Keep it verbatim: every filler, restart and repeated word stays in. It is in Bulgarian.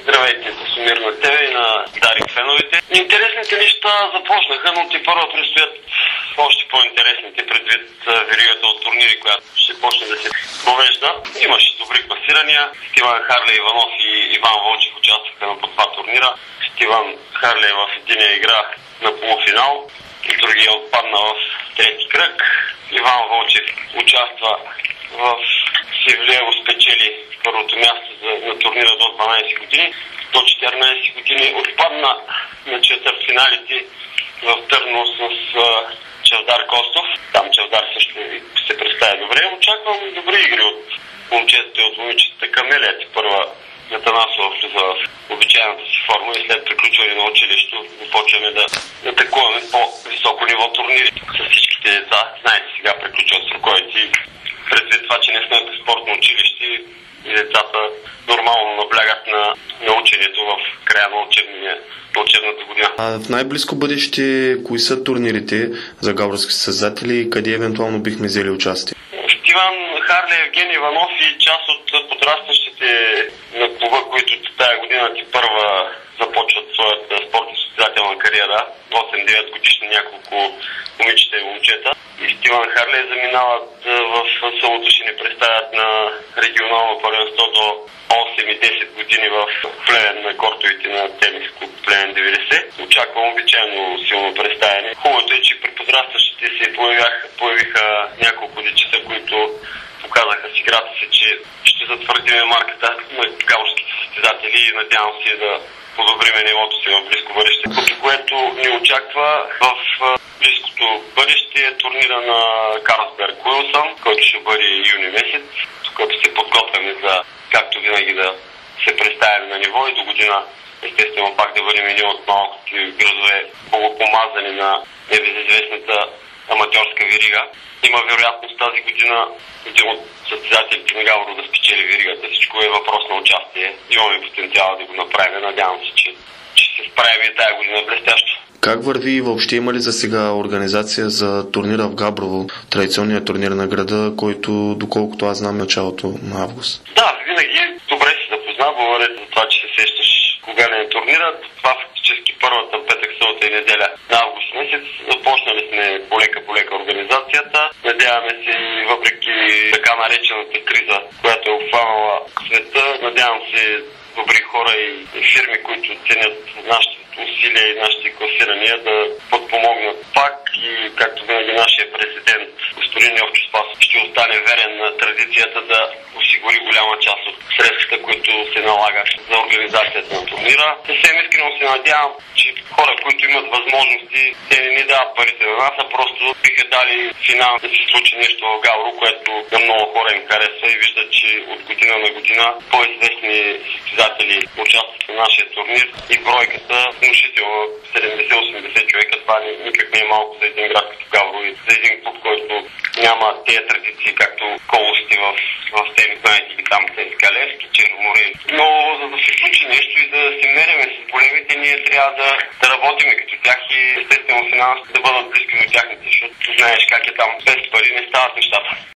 Здравейте, Тасомир, на тебе и на Дарик феновете. Интересните неща започнаха, но те първо предстоят още по-интересните предвид веригата от турнири, която ще почне да се провежда. Имаше добри класирания. Стиван Харлей Иванов и Иван Вълчев участваха на по два турнира. Стиван Харлей в единия игра на полуфинал, и другия отпадна в трети кръг. Иван Вълчев участва в Севлиево, спечели първото място за, на турнира до дванайсет години. До четиринайсет години отпадна на четвъртфиналите в Търново с а, Чавдар Костов. Там Чавдар също се представя добре. Очаквам добри игри от момчетата и от момичетата. Камелия първа Атанасова влиза в обичайната си форма и след приключване на училището започваме да атакуваме по-високо ниво турнири с всичките деца. Знаете, сега приключват сроковете. Предвид това, че не сме в спортно училище и децата нормално наблягат на, на ученето в края на, учебния, на учебната година. А в най-близко бъдеще, кои са турнирите за габровски състезатели и къде евентуално бихме взели участие? Стиван Харлей, Евгений Иванов и част от подрастващите на клуба, които тази година ти първа започват своята спортно-състезателна кариера, осем-девет годишни няколко момичета и момчета. И Стиван Харлей заминават в селото, ще ни представят на регионално първенство до осем и десет години в Плевен на кортовите на тенис клуб Плевен деветдесет. Очаквам обичайно силно представяне. Хубавото е, че при подрастващите се появях, появиха няколко дечица, които показаха с играта си, че ще затвърдиме марката на габровските състезатели и надявам се да подобриме нивото си в близко бъдеще. Което ни очаква в близкото бъдеще е турнира на Карлсберг Уилсън, който ще бъде юни месец, като се подготвяме за, както винаги, да се представим на ниво и до година естествено пак да бъдем едни от малкото градове полупомазани на небезизвестната аматьорска верига. Има вероятност тази година един от състезателите на Габрово да спечели веригата. Всичко е въпрос на участие. Имаме потенциала да го направим. Надявам се, че ще се справим и тая година блестящо. Как върви и въобще има ли за сега организация за турнира в Габрово, традиционният турнир на града, който, доколкото аз знам, началото на август? Да, винаги добре си запозна. Благодаря за това, че се сещаш кога не е турнират. Това фактически първата петък, събота и неделя на август месец. Започнали сме полека-полека организацията. Надяваме се и въпреки така наречената криза, която е обхванала света, надявам се добри хора и фирми, които ценят нашите усилия и нашите класирания да подпомогнат пак и както винаги нашия президент господин Йовчо Спас ще остане верен на традицията да осигури голяма част от средствата, които се налагат за организацията на турнира. Съвсем искрено се надявам, че хора, които имат възможности, те не ни дават парите на нас, а просто биха дали финанс да се случи нещо в Габрово, което на много хора им харесва и виждат, че от година на година по-известни състезатели участват в нашия турнир и бройката внушително седемдесет-осемдесет човека. Това никак не е малко за един град като Габрово и за един клуб, който няма тези традиции, както колости в, в тенис, знаете ги там, тенис Калевски, Черноморе. Но за да се случи нещо и да се меряме с големите, ние трябва да, да работиме като тях и естествено финансите да бъдат близки до тяхните, защото знаеш как е там. Без пари не стават нещата.